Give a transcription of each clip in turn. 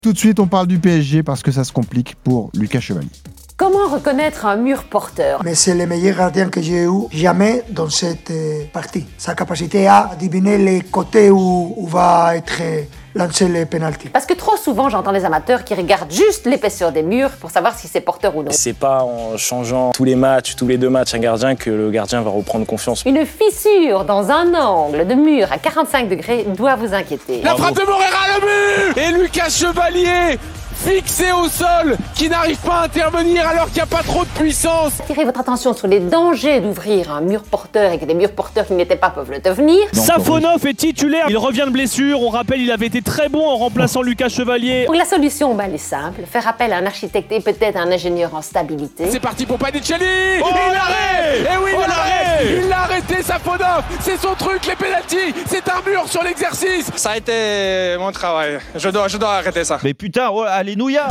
Tout de suite, on parle du PSG parce que ça se complique pour Lucas Chevalier. Comment reconnaître un mur porteur? Mais c'est le meilleur gardien que j'ai eu jamais dans cette partie. Sa capacité à deviner les côtés où va être lancé les pénaltys. Parce que trop souvent, j'entends des amateurs qui regardent juste l'épaisseur des murs pour savoir si c'est porteur ou non. C'est pas en changeant tous les matchs, tous les 2 matchs un gardien que le gardien va reprendre confiance. Une fissure dans un angle de mur à 45 degrés doit vous inquiéter. La frappe de Moreira, le but! Et Lucas Chevalier, fixé au sol, qui n'arrive pas à intervenir alors qu'il n'y a pas trop de puissance. Attirez votre attention sur les dangers d'ouvrir un mur porteur et que des murs porteurs qui n'étaient pas peuvent le devenir. Safonov est titulaire, il revient de blessure, on rappelle il avait été très bon en remplaçant Lucas Chevalier. Donc la solution, elle est simple, faire appel à un architecte et peut-être un ingénieur en stabilité. C'est parti pour Panicelli. Oh, il l'arrête. Et oui, il l'arrête. Il l'a arrêté, Safonov. C'est son truc, les pénaltys. C'est un mur sur l'exercice. Ça a été mon travail. Je dois arrêter ça. Mais putain, oh, alléluia.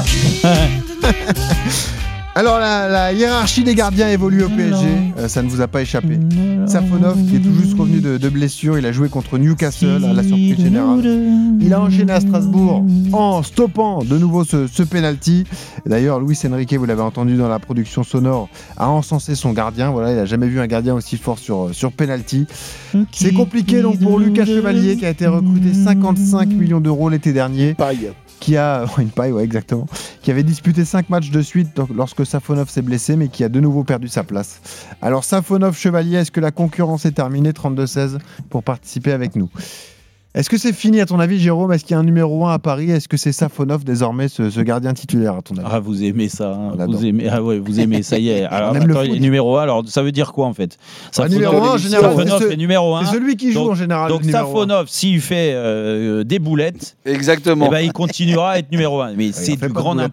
Alors la hiérarchie des gardiens évolue au PSG, ça ne vous a pas échappé. Safonov qui est tout juste revenu de blessure, il a joué contre Newcastle à la surprise générale. Il a enchaîné à Strasbourg en stoppant de nouveau ce penalty. D'ailleurs Luis Enrique, vous l'avez entendu dans la production sonore, a encensé son gardien. Voilà, il n'a jamais vu un gardien aussi fort sur penalty. C'est compliqué donc pour Lucas Chevalier qui a été recruté 55 millions d'euros l'été dernier. Qui a une paille, ouais, exactement, qui avait disputé 5 matchs de suite lorsque Safonov s'est blessé, mais qui a de nouveau perdu sa place. Alors Safonov, Chevalier, est-ce que la concurrence est terminée? 32-16 pour participer avec nous. Est-ce que c'est fini à ton avis, Jérôme? Est-ce qu'il y a un numéro 1 à Paris? Est-ce que c'est Safonov désormais ce gardien titulaire à ton avis? Ah, vous aimez ça, hein. Vous aimez, ça y est. Alors, numéro 1, alors ça veut dire quoi en fait? Numéro 1 en général, c'est numéro 1. C'est celui qui joue en général. Donc Safonov, s'il fait des boulettes, exactement. Eh ben, il continuera à être numéro 1. Mais c'est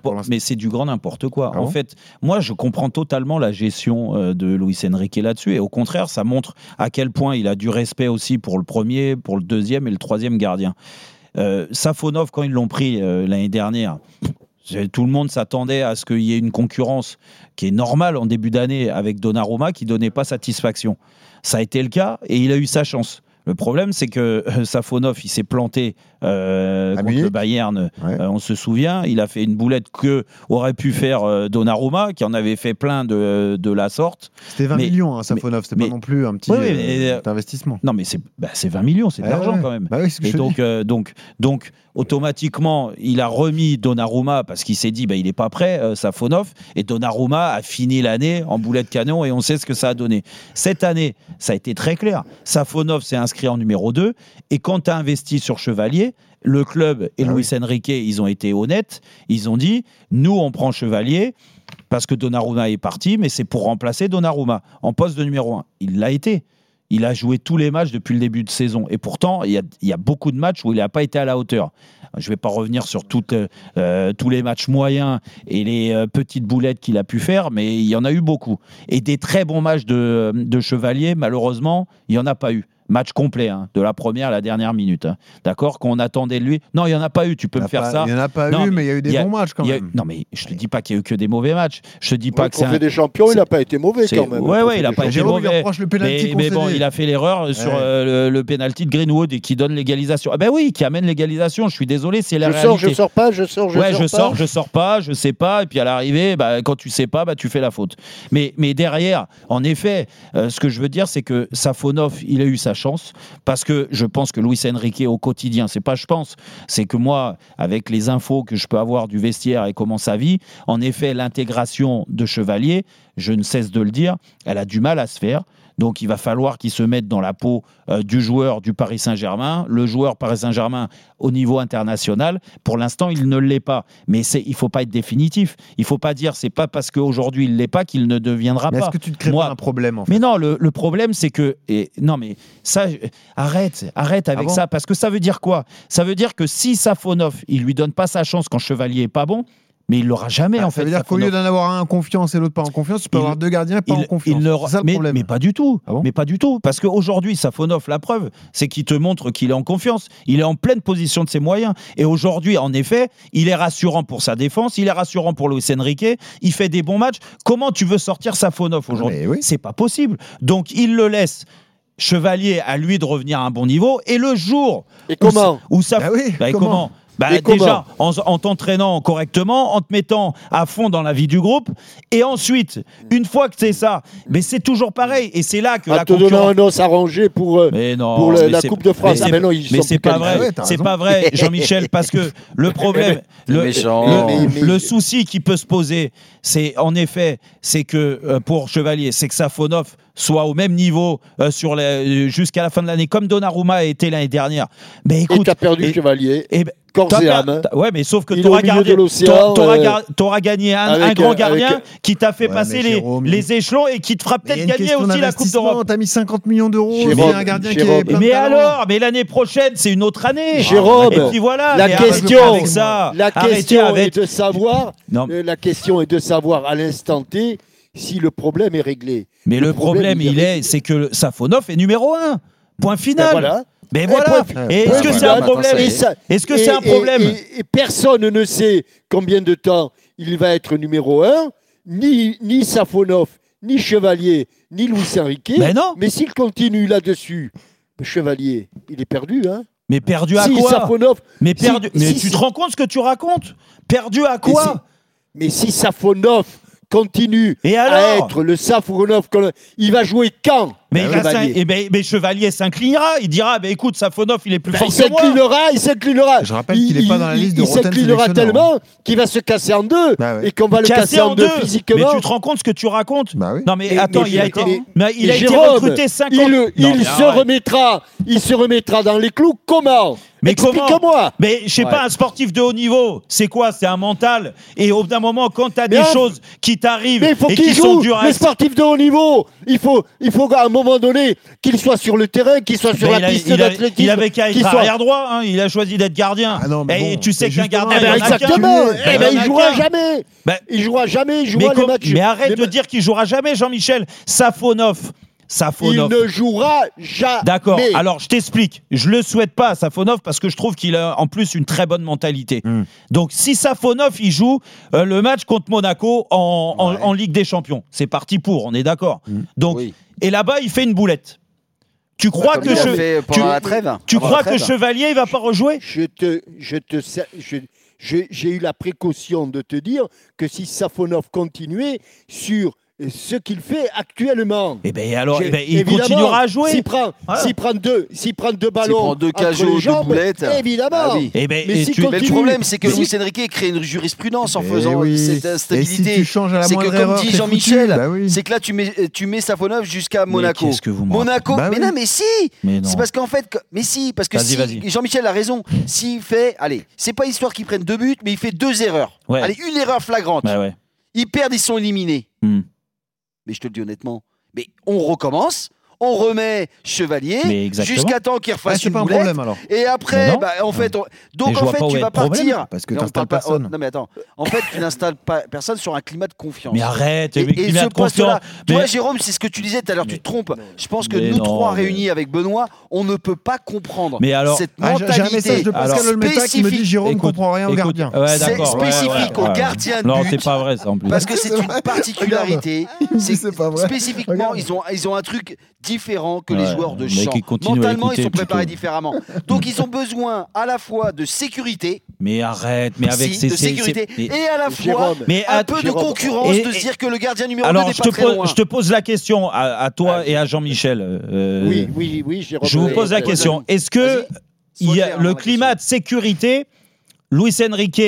du grand n'importe quoi. En fait, moi je comprends totalement la gestion de Luis Enrique là-dessus. Et au contraire, ça montre à quel point il a du respect aussi pour le premier, pour le deuxième et le troisième gardien. Safonov, quand ils l'ont pris l'année dernière, tout le monde s'attendait à ce qu'il y ait une concurrence qui est normale en début d'année avec Donnarumma qui ne donnait pas satisfaction. Ça a été le cas et il a eu sa chance. Le problème, c'est que Safonov, il s'est planté contre le Bayern. Ouais. On se souvient, il a fait une boulette que aurait pu faire Donnarumma, qui en avait fait plein de la sorte. C'était 20 millions, Safonov. C'était pas non plus un petit investissement. Non, mais c'est 20 millions, c'est de l'argent quand même. Bah oui, et donc, automatiquement, il a remis Donnarumma parce qu'il s'est dit, il n'est pas prêt, Safonov. Et Donnarumma a fini l'année en boulette canon et on sait ce que ça a donné. Cette année, ça a été très clair. Safonov s'est inscrit en numéro 2 et quand tu as investi sur Chevalier, le club et Luis Enrique, ils ont été honnêtes, ils ont dit nous on prend Chevalier parce que Donnarumma est parti, mais c'est pour remplacer Donnarumma en poste de numéro 1. Il l'a été. Il a joué tous les matchs depuis le début de saison. Et pourtant, il y a beaucoup de matchs où il n'a pas été à la hauteur. Je ne vais pas revenir sur tous les matchs moyens et les petites boulettes qu'il a pu faire, mais il y en a eu beaucoup. Et des très bons matchs de Chevalier, malheureusement, il n'y en a pas eu. Match complet, de la première à la dernière minute. D'accord? Qu'on attendait de lui. Non, il n'y en a pas eu, tu peux me faire ça. Il n'y en a pas eu, mais il y a eu des bons matchs quand même. Non, mais je ne te dis pas qu'il y a eu que des mauvais matchs. Je te dis pas que c'est. Le trophée des champions, il n'a pas été mauvais quand même. Ouais, il n'a pas été mauvais. Mais bon, il a fait l'erreur sur le penalty de Greenwood et qui donne l'égalisation. Ah ben oui, qui amène l'égalisation. Je suis désolé, c'est la réalité. Je sors pas. Je sors pas, je sais pas. Et puis à l'arrivée, quand tu sais pas, tu fais la faute. Mais derrière, en effet, ce que je veux dire, c'est que Safonov, il a eu sa chance. Parce que je pense que Luis Enrique au quotidien, c'est que moi, avec les infos que je peux avoir du vestiaire et comment ça vit, en effet, l'intégration de Chevalier, je ne cesse de le dire, elle a du mal à se faire. Donc il va falloir qu'il se mette dans la peau du joueur du Paris Saint-Germain. Le joueur Paris Saint-Germain au niveau international, pour l'instant, il ne l'est pas. Mais il ne faut pas être définitif. Il ne faut pas dire c'est pas parce qu'aujourd'hui il ne l'est pas qu'il ne deviendra pas. Est-ce que tu te crées pas un problème en fait? Mais non, le problème c'est que... non mais ça, arrête avec ça. Parce que ça veut dire quoi? Ça veut dire que si Safonov, il ne lui donne pas sa chance quand Chevalier n'est pas bon, mais il ne l'aura jamais en fait. Ça veut dire qu'au lieu d'en avoir un en confiance et l'autre pas en confiance, tu peux avoir deux gardiens pas en confiance. C'est ça le problème. Mais pas du tout. Mais pas du tout. Parce qu'aujourd'hui, Safonov, la preuve, c'est qu'il te montre qu'il est en confiance. Il est en pleine position de ses moyens. Et aujourd'hui, en effet, il est rassurant pour sa défense, il est rassurant pour Luis Enrique, il fait des bons matchs. Comment tu veux sortir Safonov aujourd'hui? C'est pas possible. Donc il le laisse. Chevalier, à lui de revenir à un bon niveau. Et le jour où ça... comment Déjà, en t'entraînant correctement, en te mettant à fond dans la vie du groupe, et ensuite, une fois que c'est ça, mais c'est toujours pareil, et c'est là que la concurrence... donnant un os arrangé pour la Coupe de France. Mais c'est pas vrai, c'est pas vrai, Jean-Michel, parce que le problème, le souci qui peut se poser, c'est en effet, c'est que pour Chevalier, c'est que Safonov soit au même niveau jusqu'à la fin de l'année, comme Donnarumma a été l'année dernière. Mais écoute, et t'as perdu Chevalier. Corps et âme. Ouais, mais sauf que t'auras gagné un grand gardien qui t'a fait passer les échelons et qui te fera peut-être gagner aussi la Coupe d'Europe. T'as mis 50 millions d'euros, c'est un gardien qui est plein de talent. Mais l'année prochaine, c'est une autre année. Jérôme, et puis voilà. La question est de savoir à l'instant T si le problème est réglé. Mais le problème, c'est que Safonov est numéro 1. Point final. Voilà. Mais voilà. Et est-ce que c'est un problème ? Est-ce que c'est un problème ? Et personne ne sait combien de temps il va être numéro 1, ni Safonov, ni Chevalier, ni Luis Enrique. Mais non. Mais s'il continue là-dessus, Chevalier, il est perdu, hein. Mais perdu à quoi ? Safonov, mais perdu. Mais tu te rends compte ce que tu racontes ? Perdu à quoi ? Mais si Safonov continue à être le Safonov, il va jouer quand ? Mais Chevalier s'inclinera, il dira écoute, Safonov il est plus fort que moi. Il s'inclinera. Je rappelle qu'il n'est pas dans la liste de Il s'inclinera tellement qu'il va se casser en deux et qu'on va le casser en deux physiquement. Mais tu te rends compte ce que tu racontes ? Oui. Non mais attends, il a été recruté 50. Il se remettra dans les clous comment ? Mais explique-moi. Mais je sais pas, un sportif de haut niveau, c'est quoi ? C'est un mental. Et au bout d'un moment, quand tu as des choses qui t'arrivent et qui sont dures à... Les sportifs de haut niveau, il faut qu'à un moment donné, qu'il soit sur le terrain, qu'il soit sur la piste d'athlétisme. Il avait qu'à être arrière droit, il a choisi d'être gardien. Et tu sais qu'un gardien... Exactement. Il jouera jamais. Il jouera jamais, il jouera les matchs. Mais arrête de dire qu'il jouera jamais, Jean-Michel. Safonov. Il ne jouera jamais. D'accord, alors je t'explique. Je le souhaite pas à Safonov parce que je trouve qu'il a en plus une très bonne mentalité. Donc si Safonov il joue le match contre Monaco en Ligue des Champions, c'est parti pour, on est d'accord. Donc et là-bas il fait une boulette. Tu crois que Chevalier il va pas rejouer ? J'ai eu la précaution de te dire que si Safonov continuait sur ce qu'il fait actuellement. Il continuera à jouer. S'il prend deux ballons, s'il prend 2 cajots, 2 boulettes, évidemment. Mais le problème, c'est que Luis Enrique crée une jurisprudence en faisant cette instabilité. Et si tu changes à la moindre erreur, comme dit Jean-Michel, c'est que là tu mets Safonov jusqu'à Monaco. Qu'est-ce que vous Monaco, mais non, mais si. C'est parce qu'en fait, parce que Jean-Michel a raison. S'il fait, allez, c'est pas histoire qu'il prenne 2 buts, mais il fait 2 erreurs. Allez, une erreur flagrante. Ils perdent, ils sont éliminés. Mais je te le dis honnêtement, mais on recommence, on remet Chevalier jusqu'à temps qu'il refasse une boulette. Problème, alors. Et après, en fait, tu vas partir. Parce que tu n'installes personne. Non mais attends, en fait, tu n'installes pas personne sur un climat de confiance. Mais arrête, et climat ce de confiance. Toi, Jérôme, c'est ce que tu disais tout à l'heure, tu te trompes. Je pense que nous trois réunis avec Benoît, on ne peut pas comprendre cette mentalité. J'ai un message de Pascal Olmeta qui me dit Jérôme ne comprend rien au gardien. C'est spécifique au gardien de but. Non, c'est pas vrai ça en plus. Parce que c'est une particularité. Spécifiquement, ils ont un truc différent que les joueurs de champ. Mentalement, ils sont préparés différemment. Donc, ils ont besoin à la fois de sécurité. Mais arrête, mais avec de sécurité et à la fois un peu de concurrence, de se dire que le gardien numéro 2 n'est pas très loin. Je te pose la question à toi et à Jean-Michel. Oui, Jérôme. Je vous pose la question. Est-ce que le climat de sécurité, Luis Enrique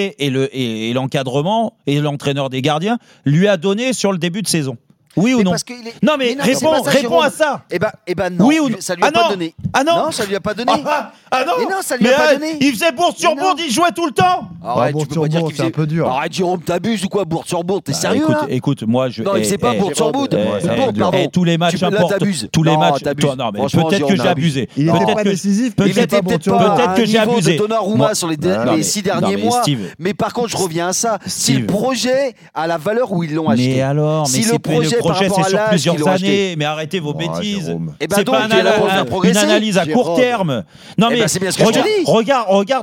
et l'encadrement et l'entraîneur des gardiens lui a donné sur le début de saison? Oui ou non? Non mais réponds à ça. Eh ben non. Oui ou non? Ça lui a pas donné. Ah non? Non, ça lui a pas donné. Ah non? Mais non, ça lui a pas donné. Il faisait bourde sur bourde, il jouait tout le temps. Arrête, tu peux pas dire qu'il c'est un peu dur. Arrête, Jérôme, t'abuses ou quoi? Bourde sur bourde, t'es sérieux là? Écoute, moi je. Non, il sait pas bourde sur bourde. Tous les matchs importants. Tous les matchs. Non mais peut-être que j'ai abusé. Il était pas décisif. Peut-être que j'ai abusé. Donnarumma sur les 6 derniers mois. Mais par contre, je reviens à ça. Si le projet a la valeur où ils l'ont acheté. Mais alors, si le projet c'est sur plusieurs années, mais arrêtez vos bêtises. C'est pas une analyse à court terme. Non mais c'est bien ce que je te dis. Regarde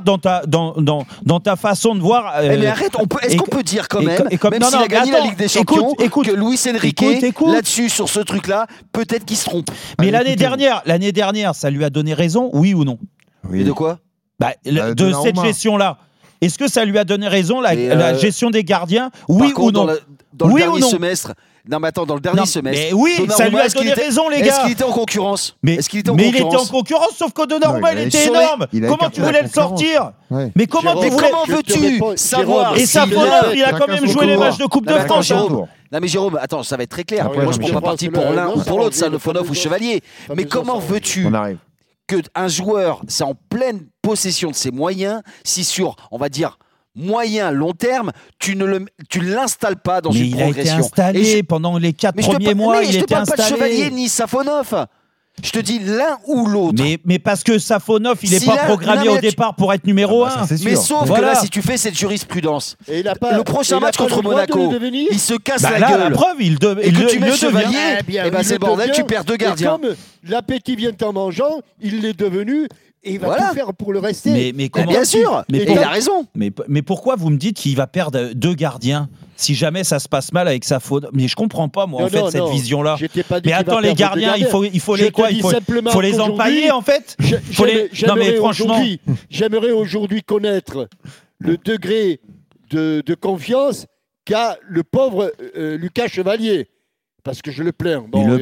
dans ta façon de voir. Mais arrête, est-ce qu'on peut dire quand même s'il a gagné la Ligue des Champions, que Luis Enrique, là-dessus, sur ce truc-là, peut-être qu'il se trompe. Mais l'année dernière, ça lui a donné raison, oui ou non? Et de quoi? De cette gestion-là. Est-ce que ça lui a donné raison, la gestion des gardiens? Oui ou non? Dans le dernier semestre. Non, mais attends, dans le dernier semestre. Mais oui, ça lui a donné raison, les gars. Est-ce qu'il était en concurrence? Mais il était en concurrence, sauf que Donnarumma, il était énorme. Comment tu voulais le sortir? Mais comment veux-tu savoir? Et Safonov, il a quand même joué les matchs de Coupe de France. Non mais Jérôme, attends, ça va être très clair. Moi je ne suis pas parti pour l'un ou pour l'autre, Safonov ou Chevalier. Mais comment veux-tu qu'un joueur, c'est en pleine possession de ses moyens, si sur, on va dire, moyen, long terme, tu l'installes pas dans une progression. Il a été installé pendant les 4 premiers mois. Mais je te parle pas de Chevalier ni Safonov. Je te dis l'un ou l'autre. Mais parce que Safonov, il n'est pas programmé au départ pour être numéro 1. Mais sauf que là, si tu fais cette jurisprudence, le prochain match contre Monaco, il se casse la gueule. La preuve, il et que tu mets Chevalier, et ben c'est le bordel, tu perds 2 gardiens. Comme l'appétit vient en mangeant, il l'est devenu. Et il va tout faire pour le rester. Mais comment bien sûr, il a raison. Mais pourquoi vous me dites qu'il va perdre 2 gardiens si jamais ça se passe mal avec sa faute? Mais je comprends pas, moi, cette vision-là. Mais attends, les gardiens, il faut les quoi? Il faut les empailler, en fait. Non, mais franchement, j'aimerais aujourd'hui connaître le degré de confiance qu'a le pauvre Lucas Chevalier. Parce que je le plains.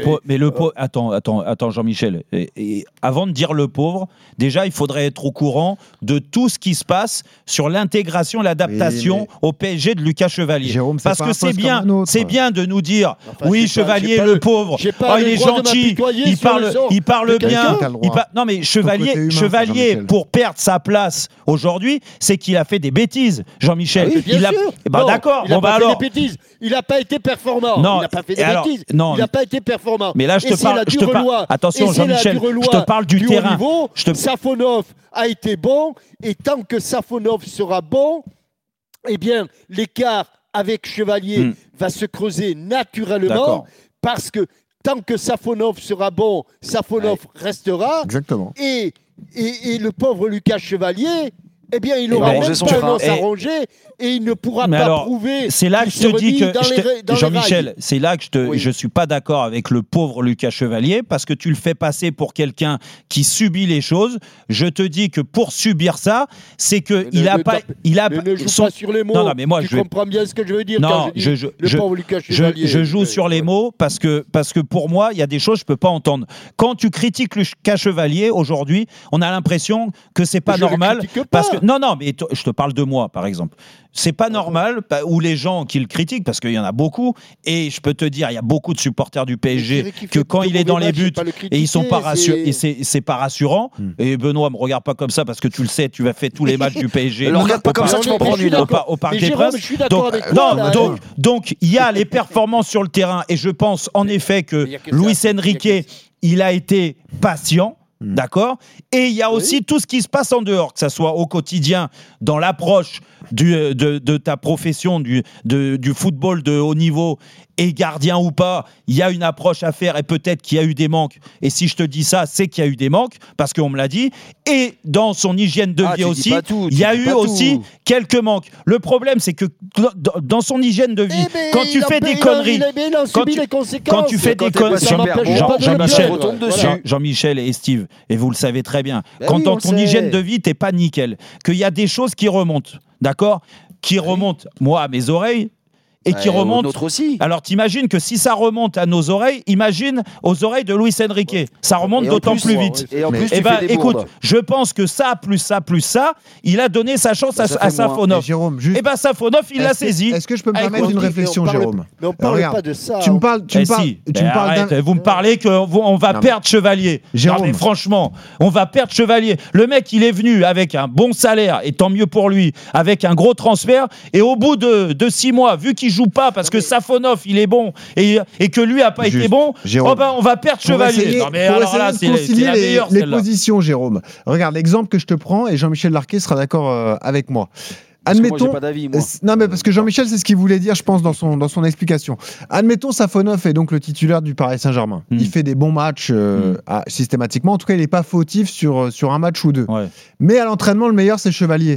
Attends, Jean-Michel. Et avant de dire le pauvre, déjà, il faudrait être au courant de tout ce qui se passe sur l'intégration, l'adaptation au PSG de Lucas Chevalier. Jérôme, parce que c'est bien de nous dire, Chevalier, le pauvre, il est gentil, il parle bien. Non, mais Chevalier, pour perdre sa place aujourd'hui, c'est qu'il a fait des bêtises, Jean-Michel. D'accord. Il n'a pas été performant. Non, il n'a pas fait des bêtises. Non, il n'a pas été performant. Mais là, je te parle. Attention, Jean-Michel, je te parle du terrain. Safonov a été bon, et tant que Safonov sera bon, eh bien, l'écart avec Chevalier va se creuser naturellement, parce que tant que Safonov sera bon, Safonov restera. Exactement. Et le pauvre Lucas Chevalier, eh bien, il aura même pas un os à ronger et il ne pourra pas prouver. C'est là que je te dis que Jean-Michel, c'est là que je suis pas d'accord avec le pauvre Lucas Chevalier, parce que tu le fais passer pour quelqu'un qui subit les choses. Je te dis que pour subir ça, c'est que il a pas sur les mots. Non, mais moi tu comprends bien ce que je veux dire. Non, le pauvre Lucas Chevalier. Je joue sur les mots parce que pour moi, il y a des choses que je peux pas entendre. Quand tu critiques Lucas Chevalier aujourd'hui, on a l'impression que c'est pas normal parce que non, mais je te parle de moi, par exemple. C'est pas normal, ou les gens qui le critiquent, parce qu'il y en a beaucoup, et je peux te dire, il y a beaucoup de supporters du PSG que quand il est dans les buts, et ils sont pas rassurés, et c'est pas rassurant. Et Benoît, me regarde pas comme ça, parce que tu le sais, tu vas faire tous les matchs du PSG. Ne regarde pas comme ça, tu m'en prends une au Parc des Princes. Donc, il y a les performances sur le terrain, et je pense en effet que Luis Enrique, il a été patient. D'accord. Et il y a aussi tout ce qui se passe en dehors, que ça soit au quotidien, dans l'approche de ta profession, du football de haut niveau, et gardien ou pas, il y a une approche à faire et peut-être qu'il y a eu des manques. Et si je te dis ça, c'est qu'il y a eu des manques, parce qu'on me l'a dit. Et dans son hygiène de vie aussi, il y a eu aussi quelques manques. Le problème, c'est que dans son hygiène de vie, quand tu fais des conneries, quand tu fais des conneries, Jean-Michel et Steve, et vous le savez très bien, quand dans ton hygiène de vie, t'es pas nickel, qu'il y a des choses qui remontent, d'accord, qui remontent, moi, à mes oreilles, et qui remonte. Aussi. Alors t'imagines que si ça remonte à nos oreilles, imagine aux oreilles de Luis Enrique. Ça remonte d'autant plus vite. Et en plus, écoute, je pense que ça, plus ça, il a donné sa chance à Safonov. Et Safonov, il l'a saisi. Est-ce que je peux me permettre une réflexion, Jérôme? Mais on ne parle pas de ça. Tu me parles vous me parlez qu'on va perdre Chevalier. Jérôme, franchement, on va perdre Chevalier. Le mec, il est venu avec un bon salaire, et tant mieux pour lui, avec un gros transfert, et au bout de 6 mois, vu qu'il joue pas parce que Safonov il est bon et que lui a pas été bon, on va perdre Chevalier. Non mais alors là, c'est la meilleure les positions, Jérôme. Regarde l'exemple que je te prends, et Jean-Michel Larquet sera d'accord avec moi. Admettons, pas d'avis, moi. Non, mais parce que Jean-Michel, c'est ce qu'il voulait dire, je pense, dans son explication. Admettons, Safonov est donc le titulaire du Paris Saint-Germain. Il fait des bons matchs systématiquement. En tout cas, il n'est pas fautif sur un match ou deux. Ouais. Mais à l'entraînement, le meilleur, c'est Chevalier.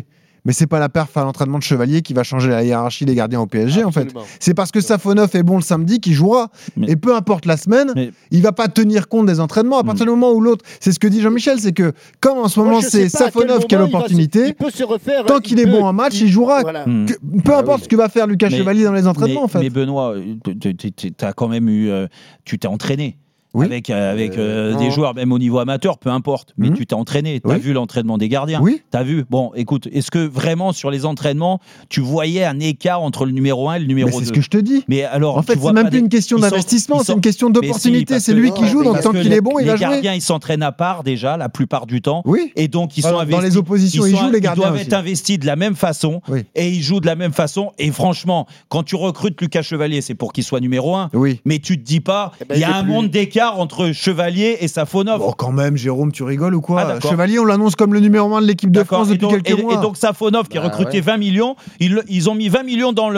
Mais c'est pas la perf à l'entraînement de Chevalier qui va changer la hiérarchie des gardiens au PSG, en fait. C'est parce que Safonov est bon le samedi qu'il jouera. Et peu importe la semaine, il va pas tenir compte des entraînements. À partir du moment où l'autre, c'est ce que dit Jean-Michel, c'est que comme en ce moment c'est Safonov qui a l'opportunité, tant qu'il est bon en match, il jouera. Peu importe ce que va faire Lucas Chevalier dans les entraînements, en fait. Mais Benoît, t'as quand même eu, tu t'es entraîné. Avec des joueurs, même au niveau amateur, peu importe. Mais tu t'es entraîné, tu as vu l'entraînement des gardiens. Tu as vu. Bon, écoute, est-ce que vraiment sur les entraînements, tu voyais un écart entre le numéro 1 et le numéro 2 ? C'est ce que je te dis. Mais alors, en fait, c'est même plus une question d'investissement, c'est une question d'opportunité. C'est lui qui joue, donc tant qu'il est bon, il va jouer. Les gardiens, ils s'entraînent à part déjà, la plupart du temps. Et donc, ils sont investis. Dans les oppositions, ils jouent les gardiens. Ils doivent être investis de la même façon. Et ils jouent de la même façon. Et franchement, quand tu recrutes Lucas Chevalier, c'est pour qu'il soit numéro 1. Mais tu te dis pas, il y a un monde d'écart entre Chevalier et Safonov. Oh, quand même, Jérôme, tu rigoles ou quoi ? Chevalier, on l'annonce comme le numéro 1 de l'équipe de France depuis quelques mois. Et donc Safonov qui a recruté 20 millions, ils ont mis 20 millions dans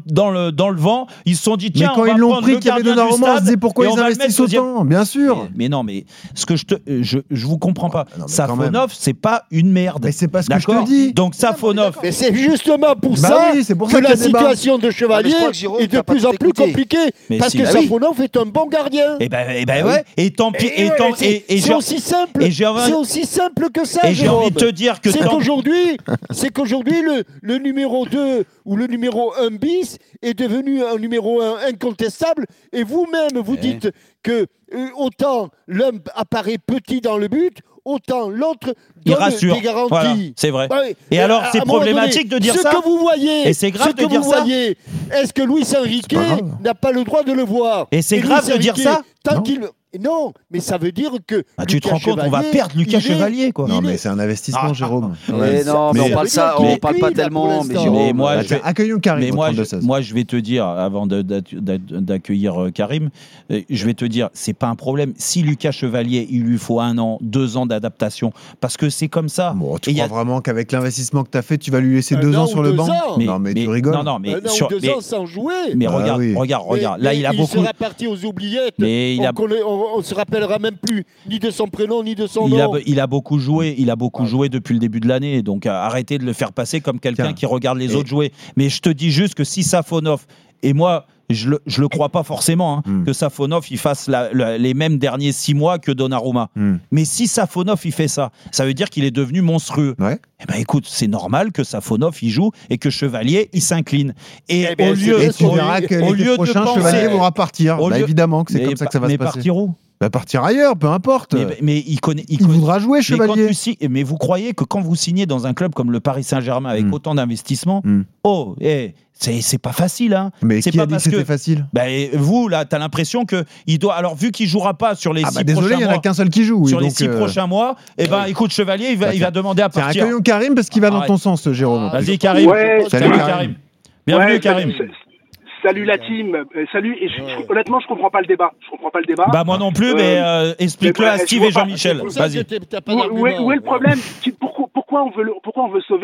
le vent. Ils se sont dit, tiens, mais quand ils l'ont pris, qu'il y avait Donnarumma, on se disait pourquoi ils investissent autant, bien sûr. Mais non, mais ce que je vous comprends pas. Safonov, c'est pas une merde. Mais c'est pas ce que je te dis. Donc Safonov. Mais c'est justement pour ça que la situation de Chevalier est de plus en plus compliquée. Parce que Safonov est un bon gardien. Et ben ouais. Et tant pis. C'est aussi simple. C'est aussi simple que ça. Et j'ai envie de te dire que c'est qu'aujourd'hui le numéro 2 ou le numéro 1 bis est devenu un numéro 1 incontestable. Et vous-même, vous dites que autant l'un apparaît petit dans le but, autant l'autre donne des garanties. Voilà, c'est vrai. Et alors, c'est problématique de dire ça. Ce que vous voyez, et c'est grave de dire ça. Est-ce que Luis Enrique n'a pas le droit de le voir ? Et c'est grave de dire ça. Non, mais ça veut dire que. Tu te rends compte, on va perdre Lucas Chevalier, quoi. Non, mais c'est un investissement, Jérôme. Non, mais on parle ça, on parle pas tellement. Mais Jérôme, accueillons Karim. Mais moi, je vais te dire, avant d'accueillir Karim, je vais te dire, c'est pas un problème. Si Lucas Chevalier, il lui faut 1 an, 2 ans d'adaptation, parce que c'est comme ça. Bon, tu crois vraiment qu'avec l'investissement que tu as fait, tu vas lui laisser 2 ans sur le banc ? Non, mais tu rigoles. Non, mais 1 an ou 2 ans sans jouer. Mais regarde. Là, il a beaucoup. Il sera parti aux oubliettes. On ne se rappellera même plus ni de son prénom ni de son nom. Il a beaucoup joué. Il a beaucoup joué depuis le début de l'année. Donc arrêtez de le faire passer comme quelqu'un qui regarde les autres jouer. Mais je te dis juste que si Safonov, et moi je le crois pas forcément que Safonov il fasse les mêmes derniers 6 mois que Donnarumma. Mais si Safonov il fait ça veut dire qu'il est devenu monstrueux. Eh ben écoute, c'est normal que Safonov il joue et que Chevalier il s'incline. Et tu verras que les prochains Chevalier vont repartir. Évidemment que c'est comme ça que ça va se passer. Mais partir où ? Partir ailleurs, peu importe. Mais il voudra jouer, Chevalier. Mais vous croyez que quand vous signez dans un club comme le Paris Saint-Germain avec autant d'investissements, c'est pas facile, hein. Mais qui a dit que c'était facile ? Vous, là, t'as l'impression que il doit. Alors, vu qu'il jouera pas sur les 6 prochains mois. Désolé, il y en a qu'un seul qui joue. Sur les 6 prochains mois, écoute, Chevalier, il va demander à partir. Accueillons Karim parce qu'il va dans ton sens, Jérôme. Vas-y, Karim. Salut, Karim. Bienvenue, Karim. Salut la team, salut. Et honnêtement, je comprends pas le débat. Bah moi non plus, mais explique-le à Steve et Jean-Michel. Vas-y. Où est le problème ? Pourquoi on veut sauver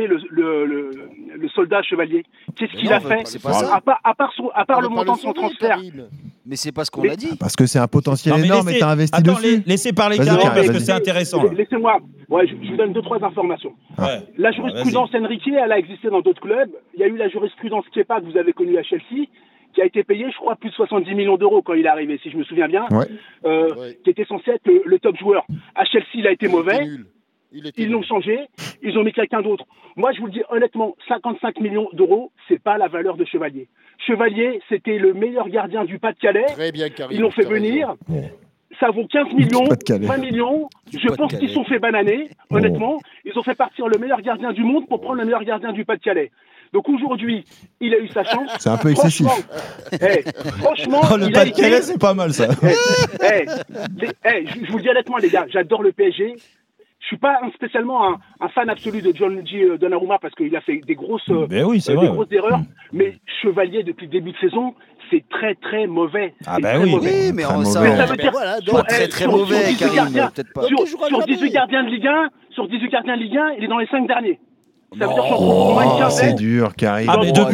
le soldat Chevalier ? Qu'est-ce qu'il a fait ? À part le montant de son transfert. Mais c'est pas ce qu'on a dit. Parce que c'est un potentiel énorme et t'as investi dessus. Laissez parler Karim parce que c'est intéressant. Laissez-moi. Je vous donne 2-3 informations. La jurisprudence Enrique, elle a existé dans d'autres clubs. Il y a eu la jurisprudence Kepa que vous avez connue à Chelsea, qui a été payé, je crois, plus de 70 millions d'euros quand il est arrivé, si je me souviens bien, qui était censé être le top joueur. À Chelsea, il a été mauvais. Ils l'ont changé, ils ont mis quelqu'un d'autre. Moi, je vous le dis honnêtement, 55 millions d'euros, c'est pas la valeur de Chevalier. Chevalier, c'était le meilleur gardien du Pas-de-Calais. Très bien, Karim. Ils l'ont fait venir. Ça vaut 15 millions, 20 millions. Je pense qu'ils sont fait bananer, honnêtement. Ils ont fait partir le meilleur gardien du monde pour prendre le meilleur gardien du Pas-de-Calais. Donc aujourd'hui, il a eu sa chance. C'est un peu excessif. Franchement, le Pas-de-Calais, c'est pas mal ça. Je vous le dis honnêtement, les gars, j'adore le PSG. Je suis pas spécialement un fan absolu de Gianluigi Donnarumma parce qu'il a fait des grosses erreurs. Mais Chevalier, depuis le début de saison, c'est très très mauvais. Oui, mais ça veut dire très très mauvais, Karim. Sur 18 gardiens de Ligue 1, il est dans les 5 derniers. Ça veut dire sur une quinzaine. C'est dur, Karim.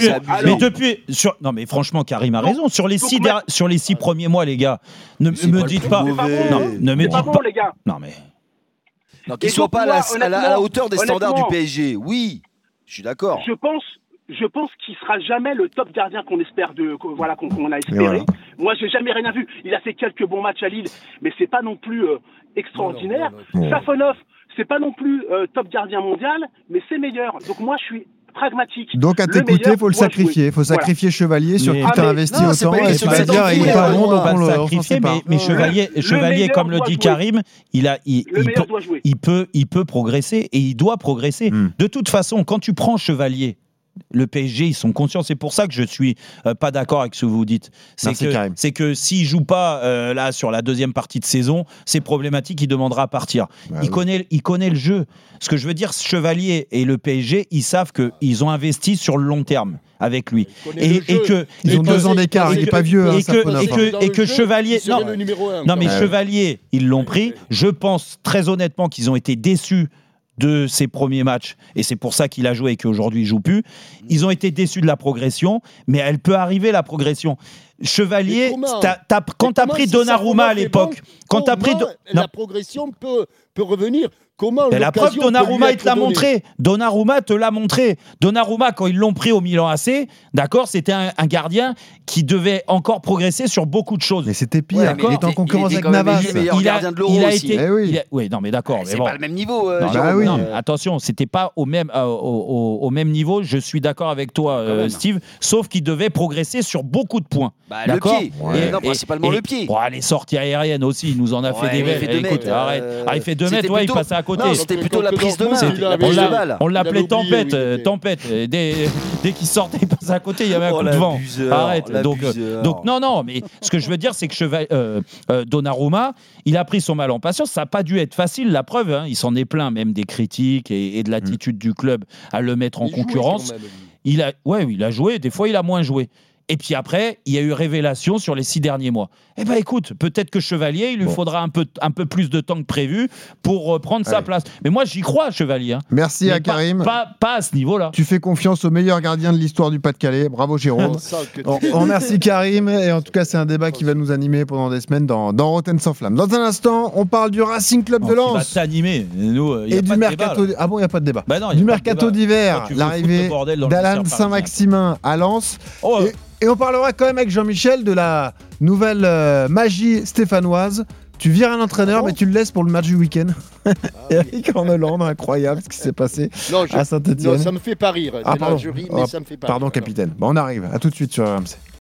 Non, mais franchement, Karim a raison. Sur les 6 premiers mois, les gars, ne me dites pas. Ne me dites pas, les gars. Non, mais. Qu'il ne soit pas à la hauteur des standards du PSG, oui. Je suis d'accord. Je pense qu'il sera jamais le top gardien qu'on espère qu'on a espéré. Voilà. Moi, j'ai jamais rien vu. Il a fait quelques bons matchs à Lille, mais c'est pas non plus extraordinaire. Non. Safonov, c'est pas non plus top gardien mondial, mais c'est meilleur. Donc moi, je suis pragmatique. Donc à t'écouter, il faut le sacrifier. Il faut sacrifier Chevalier, sur qui t'as investi autant. Et tu vas dire, il est pas bon, donc on le sacrifier. Mais Chevalier, comme le dit Karim, il peut progresser et il doit progresser. De toute façon, quand tu prends Chevalier, le PSG, ils sont conscients. C'est pour ça que je suis pas d'accord avec ce que vous dites. C'est que s'il joue pas là sur la deuxième partie de saison, c'est problématique. Il demandera à partir. Il connaît le jeu. Ce que je veux dire, Chevalier et le PSG, ils savent qu'ils ont investi sur le long terme avec lui. Ils ont 2 ans d'écart. Il n'est pas vieux. Et que Chevalier, Chevalier, ils l'ont pris. Je pense très honnêtement qu'ils ont été déçus de ses premiers matchs, et c'est pour ça qu'il a joué et qu'aujourd'hui il joue plus. Ils ont été déçus de la progression, mais elle peut arriver, la progression. Chevalier, quand t'as pris Donnarumma à l'époque, la progression peut revenir. Comment la preuve, Donnarumma, il te l'a montré. Donnarumma te l'a montré. Donnarumma, quand ils l'ont pris au Milan AC, d'accord, c'était un gardien qui devait encore progresser sur beaucoup de choses. Mais c'était pire. Il était en concurrence avec Navas. Il a été. Oui, non, mais d'accord. C'est pas le même niveau. Non, attention, c'était pas au même niveau. Je suis d'accord avec toi, Steve. Sauf qu'il devait progresser sur beaucoup de points. D'accord. Le pied. Non, principalement le pied. Les sorties aériennes aussi, il nous en a fait des belles. Écoute, arrête. Il fait 2 mètres, il passait à côté. Non, c'était plutôt la prise de main. On l'appelait Tempête. Dès qu'il sortait, il passait à côté, il y avait un coup de vent. Arrête. Donc non, mais ce que je veux dire, c'est que Donnarumma, il a pris son mal en patience. Ça n'a pas dû être facile, la preuve. Il s'en est plaint même des critiques et de l'attitude du club à le mettre en concurrence. Il a joué. Des fois, il a moins joué. Et puis après, il y a eu révélation sur les 6 derniers mois. Eh ben écoute, peut-être que Chevalier, il lui faudra un peu plus de temps que prévu pour prendre sa place. Mais moi, j'y crois, Chevalier. Merci à Karim. Pas à ce niveau-là. Tu fais confiance au meilleur gardien de l'histoire du Pas-de-Calais. Bravo, Jérôme. On remercie Karim. Et en tout cas, c'est un débat qui va nous animer pendant des semaines dans Rotten sans flamme. Dans un instant, on parle du Racing Club de Lens. Qui va t'animer. Et du mercato. Ah bon, il n'y a pas de débat. Du mercato d'hiver. L'arrivée d'Alan Saint-Maximin à Lens. Et on parlera quand même avec Jean-Michel de la nouvelle magie stéphanoise. Tu vires un entraîneur, mais tu le laisses pour le match du week-end. Eric Orneland, incroyable ce qui s'est passé à Saint-Etienne. Non, ça me fait pas rire. Pardon. Je ris, mais ça me fait pas rire. Pardon, capitaine. On arrive. À tout de suite sur RMC.